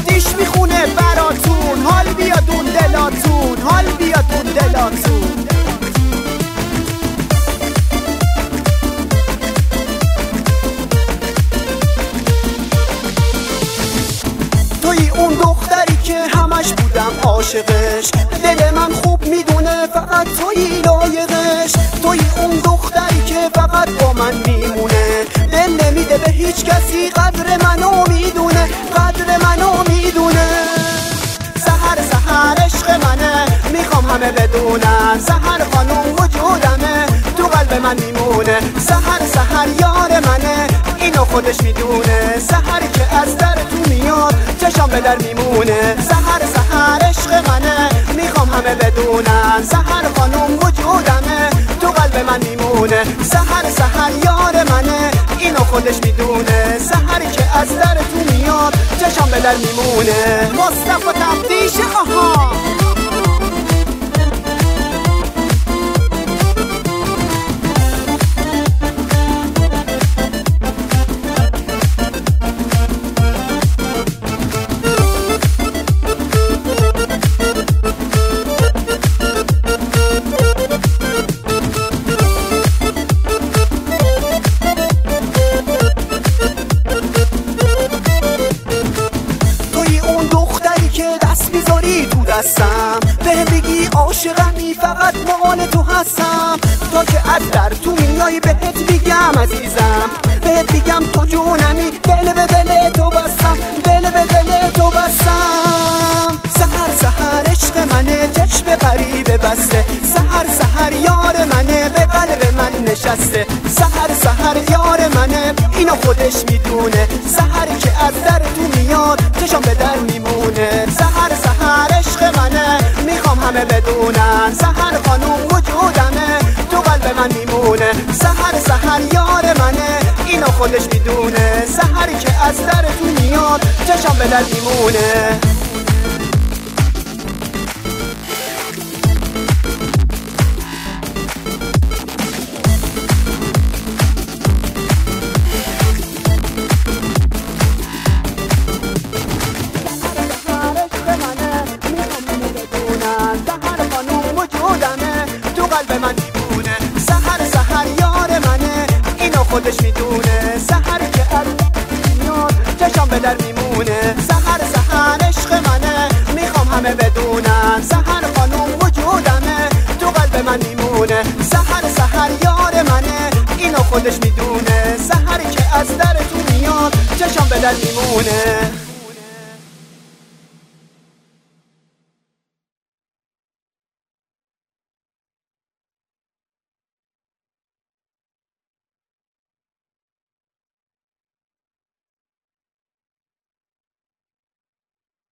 تفتیش میخونه براتون، حال بیادون دلاتون، حال بیادون دلاتون. توی اون دختری که همش بودم عاشقش، دل من خوب میدونه فقط توی لایقش. توی اون دختری که فقط با من میمونه، دل نمیده به هیچ کسی، قدر منو میدونه، قدر منو میدونه. سحر سحر عشق منه، میخوام همه بدونن، سحر خانوم وجودمه، تو قلب من میمونه. سحر سحر یار منه، اینو خودش میدونه، سحری که از در تو میاد چشام به در میمونه. سحر سحر عشق منه، میخوام همه بدونن، سحر خانوم وجودمه، تو قلب من میمونه. سحر سحر یار منه، اینو خودش میدونه، سحری که از در تو میاد چشام به در میمونه. مصطفی تفتیش آها. به بگی عاشقمی فقط مال تو هستم، تا که از در تو میای بهت بگم عزیزم، بهت بگم تو جونمی، دل به دل تو بستم، دل به دل تو بستم. سحر سحر عشق منه، چشم غریبه بسته، سحر سحر یار منه، به قلب من نشسته. سحر سحر یار منه، اینو خودش میدونه، سحری که از در تو میاد چشم به در میمونه. سحر سحر عشق منه، میخوام همه بدونن، سحر خانوم وجودمه، تو قلب من میمونه. سحر سحر یار منه، اینو خودش میدونه، سحری که از در تو میاد چشم به در میمونه. قلب من میمونه. سحر سحر یار منه، اینو خودش میدونه، سحری که از میاد چشام به در میمونه. سحر سحر عشق منه، میخوام همه بدونن، سحر خانوم وجودمه، تو قلب من میمونه. سحر سحر یار منه، اینو خودش میدونه، سحری که از در تو میاد چشام به در میمونه.